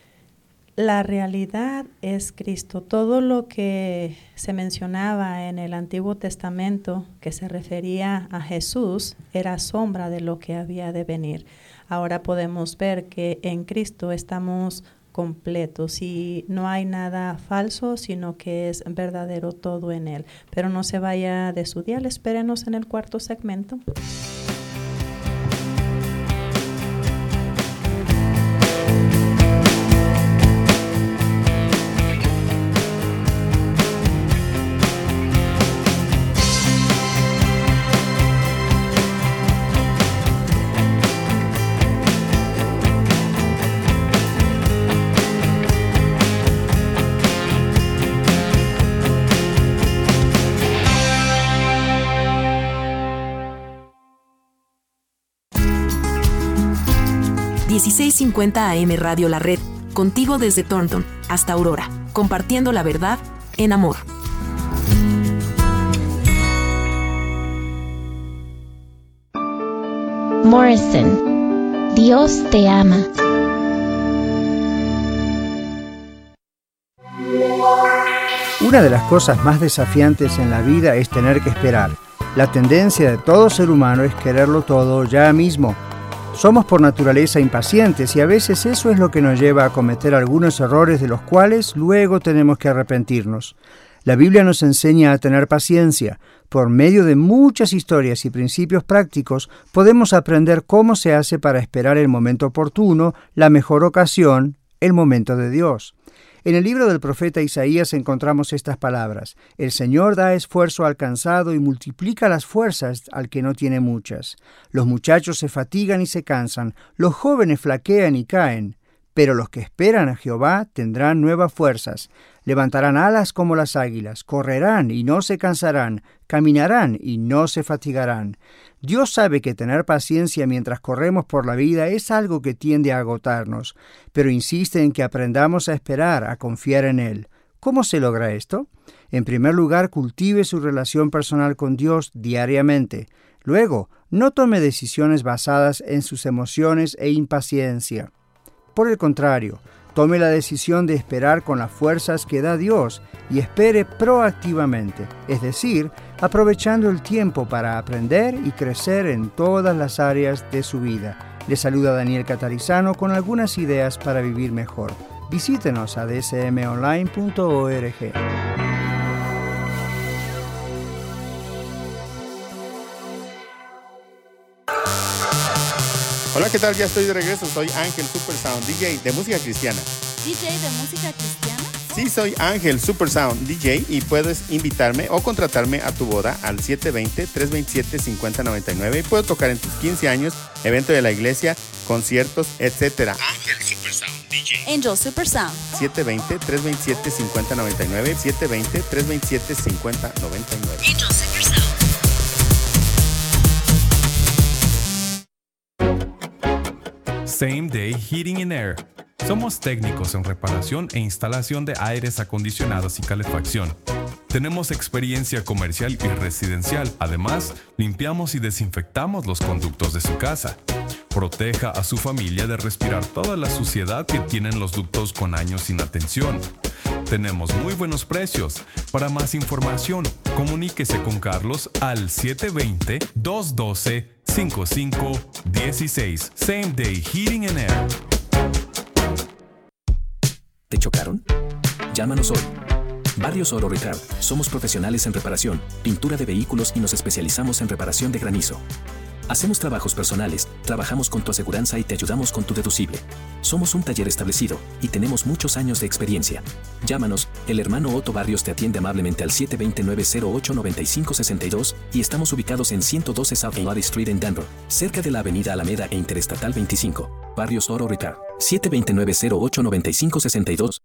la realidad es Cristo. Todo lo que se mencionaba en el Antiguo Testamento que se refería a Jesús era sombra de lo que había de venir. Ahora podemos ver que en Cristo estamos completos y no hay nada falso, sino que es verdadero todo en Él. Pero no se vaya de su dial, espérenos en el cuarto segmento. $16.50 AM Radio La Red, contigo desde Thornton hasta Aurora, compartiendo la verdad en amor. Morrison. Dios te ama. Una de las cosas más desafiantes en la vida es tener que esperar. La tendencia de todo ser humano es quererlo todo ya mismo. Somos por naturaleza impacientes y a veces eso es lo que nos lleva a cometer algunos errores de los cuales luego tenemos que arrepentirnos. La Biblia nos enseña a tener paciencia. Por medio de muchas historias y principios prácticos podemos aprender cómo se hace para esperar el momento oportuno, la mejor ocasión, el momento de Dios. En el libro del profeta Isaías encontramos estas palabras: El Señor da esfuerzo al cansado y multiplica las fuerzas al que no tiene muchas. Los muchachos se fatigan y se cansan, los jóvenes flaquean y caen, pero los que esperan a Jehová tendrán nuevas fuerzas. Levantarán alas como las águilas, correrán y no se cansarán, caminarán y no se fatigarán. Dios sabe que tener paciencia mientras corremos por la vida es algo que tiende a agotarnos, pero insiste en que aprendamos a esperar, a confiar en Él. ¿Cómo se logra esto? En primer lugar, cultive su relación personal con Dios diariamente. Luego, no tome decisiones basadas en sus emociones e impaciencia. Por el contrario, tome la decisión de esperar con las fuerzas que da Dios y espere proactivamente, es decir, aprovechando el tiempo para aprender y crecer en todas las áreas de su vida. Le saluda Daniel Catarizano con algunas ideas para vivir mejor. Visítenos a dsmonline.org. Hola, ¿qué tal? Ya estoy de regreso. Soy Ángel Supersound, DJ de música cristiana. ¿DJ de música cristiana? Sí, soy Ángel Supersound, DJ, y puedes invitarme o contratarme a tu boda al 720-327-5099. Puedo tocar en tus 15 años, evento de la iglesia, conciertos, etc. Ángel Supersound, DJ. Angel Supersound. 720-327-5099. 720-327-5099. Angel Supersound. Same Day Heating and Air. Somos técnicos en reparación e instalación de aires acondicionados y calefacción. Tenemos experiencia comercial y residencial. Además, limpiamos y desinfectamos los conductos de su casa. Proteja a su familia de respirar toda la suciedad que tienen los ductos con años sin atención. Tenemos muy buenos precios. Para más información, comuníquese con Carlos al 720-212-5516. Same Day Heating and Air. ¿Te chocaron? Llámanos hoy. Barrios Oro Repair. Somos profesionales en reparación, pintura de vehículos y nos especializamos en reparación de granizo. Hacemos trabajos personales, trabajamos con tu aseguranza y te ayudamos con tu deducible. Somos un taller establecido y tenemos muchos años de experiencia. Llámanos, el hermano Otto Barrios te atiende amablemente al 720-908-9562 y estamos ubicados en 112 South Lottie Street en Denver, cerca de la avenida Alameda e Interestatal 25. Barrios Oro Repair. 720-908-9562.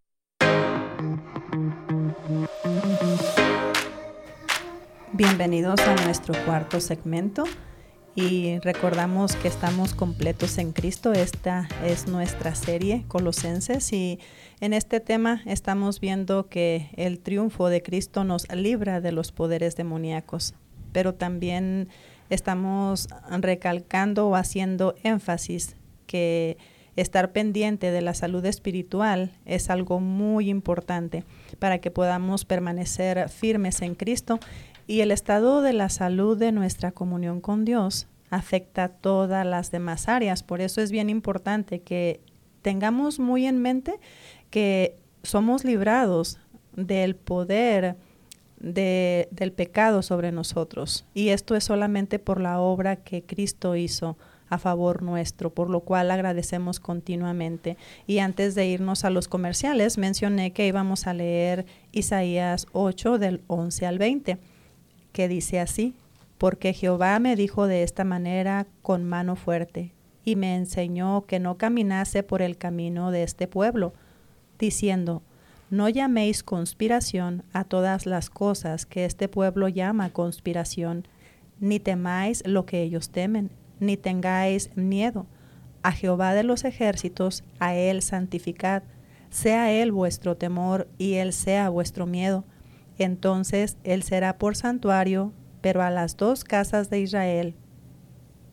Bienvenidos a nuestro cuarto segmento. Y recordamos que estamos completos en Cristo. Esta es nuestra serie Colosenses y en este tema estamos viendo que el triunfo de Cristo nos libra de los poderes demoníacos, pero también estamos recalcando o haciendo énfasis que estar pendiente de la salud espiritual es algo muy importante para que podamos permanecer firmes en Cristo. Y el estado de la salud de nuestra comunión con Dios afecta todas las demás áreas. Por eso es bien importante que tengamos muy en mente que somos librados del poder del pecado sobre nosotros. Y esto es solamente por la obra que Cristo hizo a favor nuestro, por lo cual agradecemos continuamente. Y antes de irnos a los comerciales, mencioné que íbamos a leer Isaías 8 del 11 al 20. Que dice así: porque Jehová me dijo de esta manera con mano fuerte, y me enseñó que no caminase por el camino de este pueblo, diciendo: no llaméis conspiración a todas las cosas que este pueblo llama conspiración, ni temáis lo que ellos temen, ni tengáis miedo. A Jehová de los ejércitos, a Él santificad, sea Él vuestro temor, y Él sea vuestro miedo. Entonces Él será por santuario, pero a las dos casas de Israel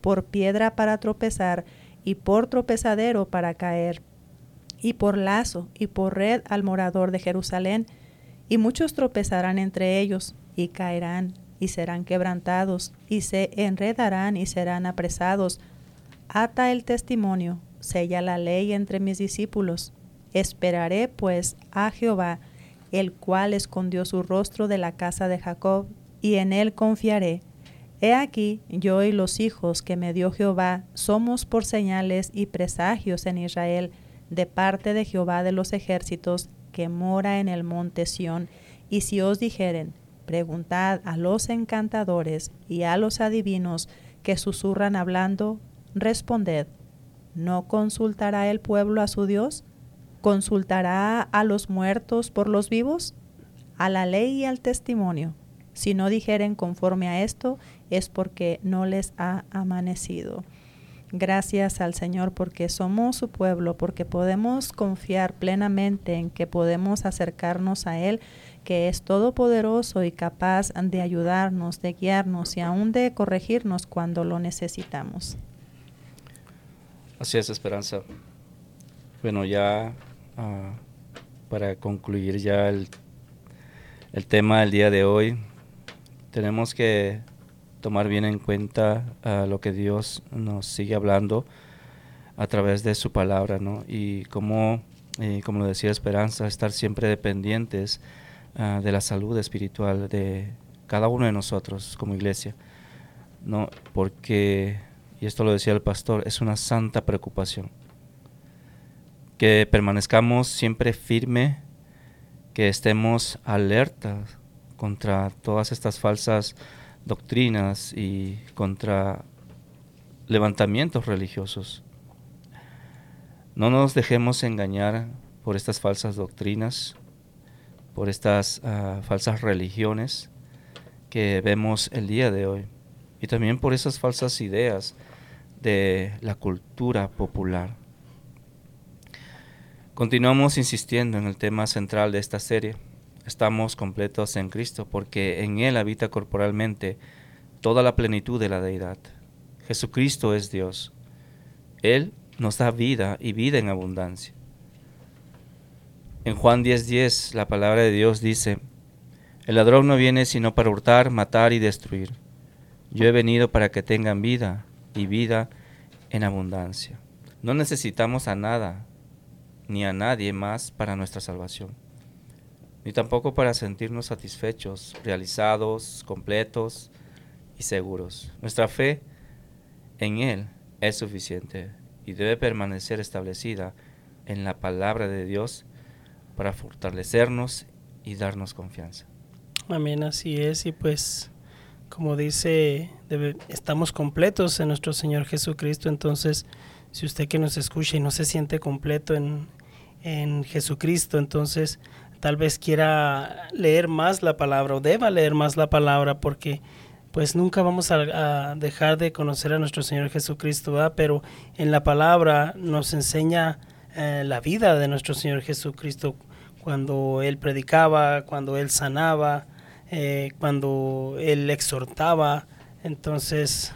por piedra para tropezar, y por tropezadero para caer, y por lazo, y por red al morador de Jerusalén. Y muchos tropezarán entre ellos, y caerán, y serán quebrantados, y se enredarán y serán apresados. Ata el testimonio, sella la ley entre mis discípulos. Esperaré pues a Jehová, el cual escondió su rostro de la casa de Jacob, y en él confiaré. He aquí, yo y los hijos que me dio Jehová somos por señales y presagios en Israel, de parte de Jehová de los ejércitos, que mora en el monte Sión. Y si os dijeren, preguntad a los encantadores y a los adivinos que susurran hablando, responded, ¿no consultará el pueblo a su Dios? ¿Consultará a los muertos por los vivos? A la ley y al testimonio. Si no dijeren conforme a esto, es porque no les ha amanecido. Gracias al Señor porque somos su pueblo, porque podemos confiar plenamente en que podemos acercarnos a Él, que es todopoderoso y capaz de ayudarnos, de guiarnos y aún de corregirnos cuando lo necesitamos. Así es, Esperanza. Bueno, ya para concluir ya el tema del día de hoy, tenemos que tomar bien en cuenta lo que Dios nos sigue hablando a través de su palabra, ¿no? Y como lo decía Esperanza, estar siempre dependientes de la salud espiritual de cada uno de nosotros como iglesia, ¿no? Porque, y esto lo decía el pastor, es una santa preocupación. Que permanezcamos siempre firme, que estemos alertas contra todas estas falsas doctrinas y contra levantamientos religiosos. No nos dejemos engañar por estas falsas doctrinas, por estas falsas religiones que vemos el día de hoy, y también por esas falsas ideas de la cultura popular. Continuamos insistiendo en el tema central de esta serie. Estamos completos en Cristo porque en Él habita corporalmente toda la plenitud de la deidad. Jesucristo es Dios. Él nos da vida y vida en abundancia. En Juan 10:10 la palabra de Dios dice: el ladrón no viene sino para hurtar, matar y destruir. Yo he venido para que tengan vida y vida en abundancia. No necesitamos a nada ni a nadie más para nuestra salvación, ni tampoco para sentirnos satisfechos, realizados, completos y seguros. Nuestra fe en Él es suficiente y debe permanecer establecida en la palabra de Dios para fortalecernos y darnos confianza. Amén, así es. Y pues, como dice, estamos completos en nuestro Señor Jesucristo. Entonces, si usted que nos escucha y no se siente completo en Jesucristo, entonces tal vez quiera leer más la palabra o deba leer más la palabra, porque pues nunca vamos a dejar de conocer a nuestro Señor Jesucristo, ¿verdad? Pero en la palabra nos enseña la vida de nuestro Señor Jesucristo, cuando Él predicaba, cuando Él sanaba, cuando Él exhortaba. Entonces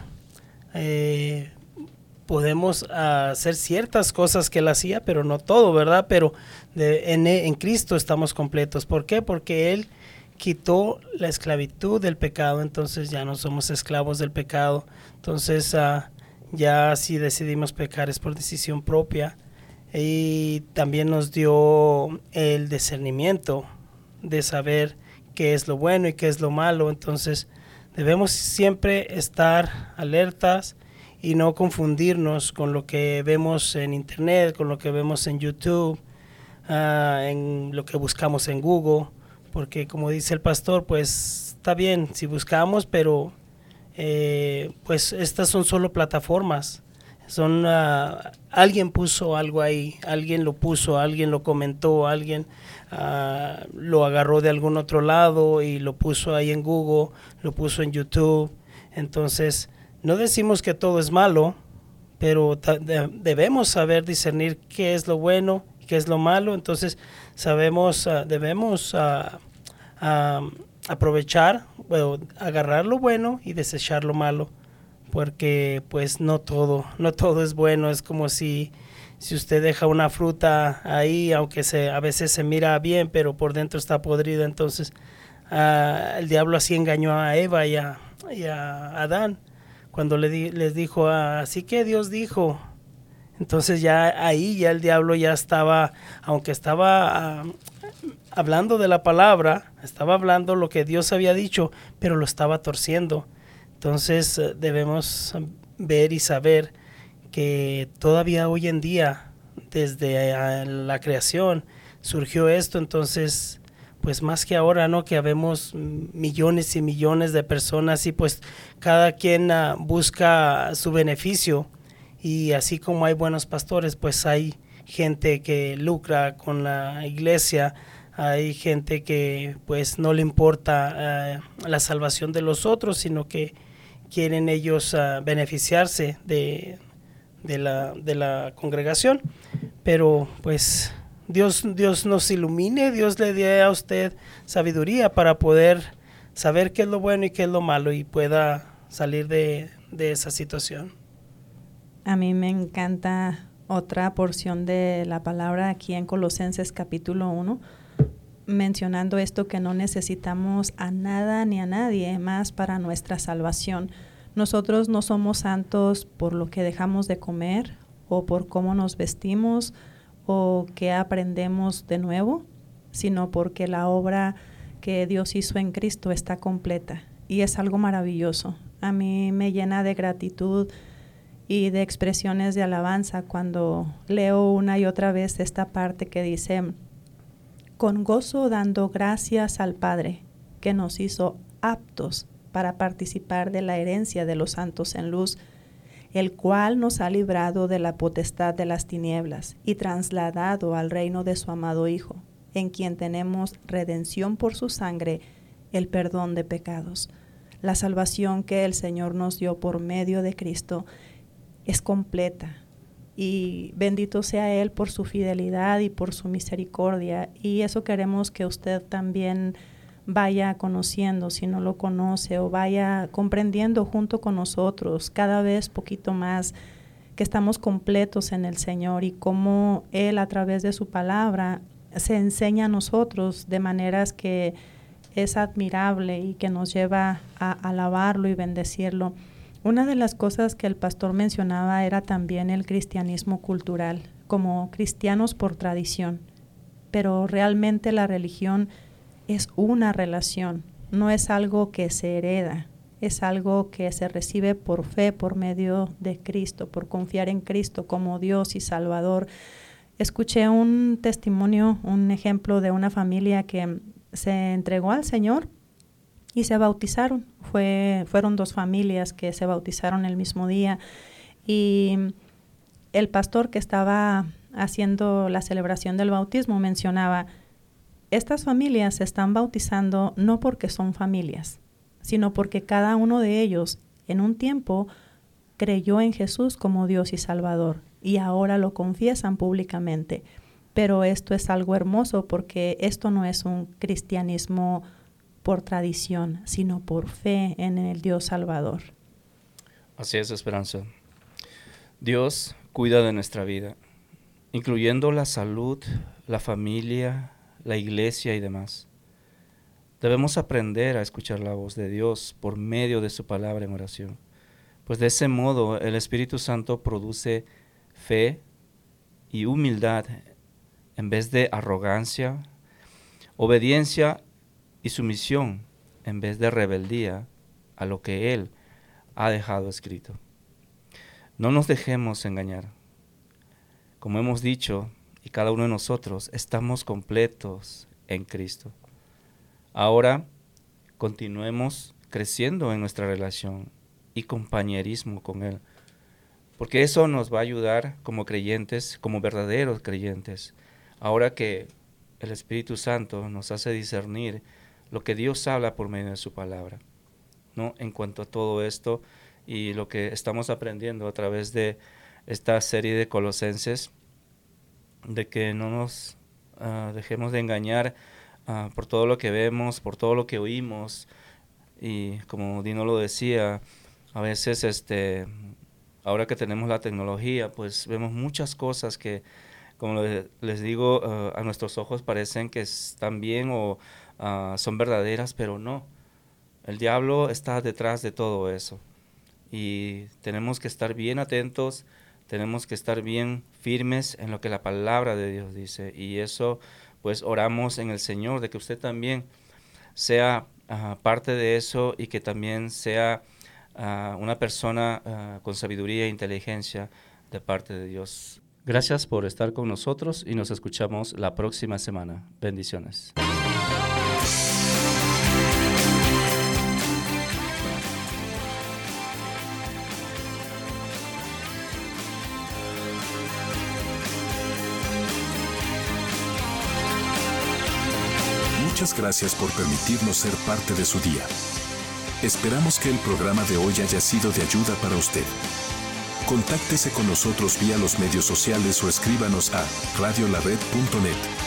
podemos hacer ciertas cosas que Él hacía, pero no todo, ¿verdad? Pero en Cristo estamos completos. ¿Por qué? Porque Él quitó la esclavitud del pecado, entonces ya no somos esclavos del pecado. Entonces ya si decidimos pecar es por decisión propia. Y también nos dio el discernimiento de saber qué es lo bueno y qué es lo malo. Entonces debemos siempre estar alertas y no confundirnos con lo que vemos en internet, con lo que vemos en YouTube, en lo que buscamos en Google, porque como dice el pastor, pues está bien si buscamos, pero pues estas son solo plataformas. Son alguien puso algo ahí, alguien lo puso, alguien lo comentó, alguien lo agarró de algún otro lado y lo puso ahí en Google, lo puso en YouTube. Entonces no decimos que todo es malo, pero debemos saber discernir qué es lo bueno y qué es lo malo. Entonces debemos aprovechar, agarrar lo bueno y desechar lo malo, porque pues no todo es bueno. Es como si usted deja una fruta ahí, aunque a veces se mira bien, pero por dentro está podrida. Entonces el diablo así engañó a Eva y a Adán cuando les dijo, así que Dios dijo. Entonces ya el diablo ya estaba, aunque estaba hablando de la palabra, estaba hablando lo que Dios había dicho, pero lo estaba torciendo. Entonces debemos ver y saber que todavía hoy en día, desde la creación, surgió esto. Entonces, pues más que ahora, ¿no? Que habemos millones y millones de personas y pues cada quien busca su beneficio. Y así como hay buenos pastores, pues hay gente que lucra con la iglesia, hay gente que pues no le importa la salvación de los otros, sino que quieren ellos beneficiarse de la congregación. Pero pues Dios nos ilumine, Dios le dé a usted sabiduría para poder saber qué es lo bueno y qué es lo malo y pueda salir de esa situación. A mí me encanta otra porción de la palabra aquí en Colosenses capítulo 1, mencionando esto, que no necesitamos a nada ni a nadie más para nuestra salvación. Nosotros no somos santos por lo que dejamos de comer o por cómo nos vestimos o qué aprendemos de nuevo, sino porque la obra que Dios hizo en Cristo está completa y es algo maravilloso. A mí me llena de gratitud y de expresiones de alabanza cuando leo una y otra vez esta parte que dice: con gozo dando gracias al Padre que nos hizo aptos para participar de la herencia de los santos en luz, el cual nos ha librado de la potestad de las tinieblas y trasladado al reino de su amado Hijo, en quien tenemos redención por su sangre, el perdón de pecados. La salvación que el Señor nos dio por medio de Cristo es completa, y bendito sea Él por su fidelidad y por su misericordia, y eso queremos que usted también vaya conociendo, si no lo conoce, o vaya comprendiendo junto con nosotros cada vez poquito más que estamos completos en el Señor y cómo Él a través de su palabra se enseña a nosotros de maneras que es admirable y que nos lleva a alabarlo y bendecirlo. Una de las cosas que el pastor mencionaba era también el cristianismo cultural, como cristianos por tradición, pero realmente la religión es una relación, no es algo que se hereda, es algo que se recibe por fe, por medio de Cristo, por confiar en Cristo como Dios y Salvador. Escuché un testimonio, un ejemplo de una familia que se entregó al Señor y se bautizaron. Fueron dos familias que se bautizaron el mismo día, y el pastor que estaba haciendo la celebración del bautismo mencionaba: estas familias se están bautizando no porque son familias, sino porque cada uno de ellos en un tiempo creyó en Jesús como Dios y Salvador y ahora lo confiesan públicamente. Pero esto es algo hermoso porque esto no es un cristianismo por tradición, sino por fe en el Dios Salvador. Así es, Esperanza. Dios cuida de nuestra vida, incluyendo la salud, la familia, la iglesia y demás. Debemos aprender a escuchar la voz de Dios por medio de su palabra en oración, pues de ese modo el Espíritu Santo produce fe y humildad en vez de arrogancia, obediencia y sumisión en vez de rebeldía a lo que Él ha dejado escrito. No nos dejemos engañar. Como hemos dicho, y cada uno de nosotros estamos completos en Cristo. Ahora continuemos creciendo en nuestra relación y compañerismo con Él, porque eso nos va a ayudar como creyentes, como verdaderos creyentes, ahora que el Espíritu Santo nos hace discernir lo que Dios habla por medio de su palabra, ¿no? En cuanto a todo esto y lo que estamos aprendiendo a través de esta serie de Colosenses, de que no nos dejemos de engañar por todo lo que vemos, por todo lo que oímos, y como Dino lo decía, A veces, ahora que tenemos la tecnología, pues vemos muchas cosas que, como les digo, a nuestros ojos parecen que están bien o son verdaderas, pero no. El diablo está detrás de todo eso. Y tenemos que estar bien atentos, tenemos que estar bien firmes en lo que la palabra de Dios dice. Y eso, pues oramos en el Señor, de que usted también sea parte de eso y que también sea una persona con sabiduría e inteligencia de parte de Dios. Gracias por estar con nosotros y nos escuchamos la próxima semana. Bendiciones. Muchas gracias por permitirnos ser parte de su día. Esperamos que el programa de hoy haya sido de ayuda para usted. Contáctese con nosotros vía los medios sociales o escríbanos a radiolared.net.